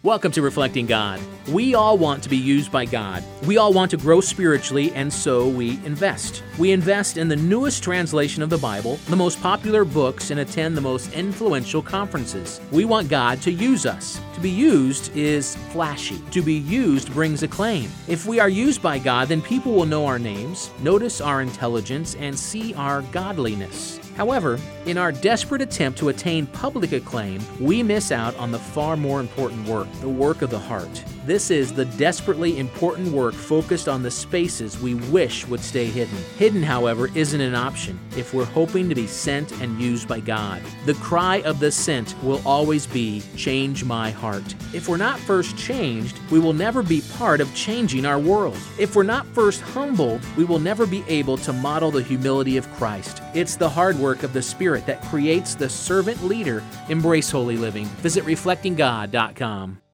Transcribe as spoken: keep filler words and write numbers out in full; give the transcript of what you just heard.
Welcome to Reflecting God. We all want to be used by God. We all want to grow spiritually, and so we invest. We invest in the newest translation of the Bible, the most popular books, and attend the most influential conferences. We want God to use us. To be used is flashy. To be used brings acclaim. If we are used by God, then people will know our names, notice our intelligence, and see our godliness. However, in our desperate attempt to attain public acclaim, we miss out on the far more important work, the work of the heart. This is the desperately important work focused on the spaces we wish would stay hidden. Hidden, however, isn't an option if we're hoping to be sent and used by God. The cry of the sent will always be, "Change my heart." If we're not first changed, we will never be part of changing our world. If we're not first humbled, we will never be able to model the humility of Christ. It's the hard work of the Spirit that creates the servant leader. Embrace holy living. Visit reflecting god dot com.